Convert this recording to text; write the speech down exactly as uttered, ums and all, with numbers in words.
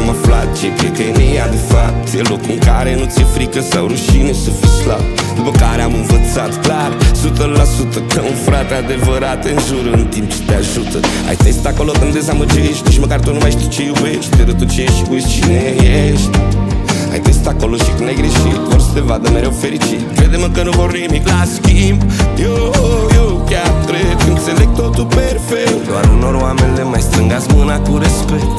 am aflat ce cred că e neadevărat. E locul în care nu ți-e frică sau rușine să fii slab. După care am învățat clar, o sută la sută, că un frate adevărat te înjură în timp ce te ajută. Ai testat acolo când dezamăgești, nici măcar tu nu mai știi ce iubești. Te rătucești și uiți cine ești. Ai testat acolo și când ai greșit, vor să te vadă mereu fericit. Crede-mă că nu vor nimic la schimb. Eu, eu chiar cred că înțeleg totul perfect. Doar unor oameni le mai strângați mâna cu respect.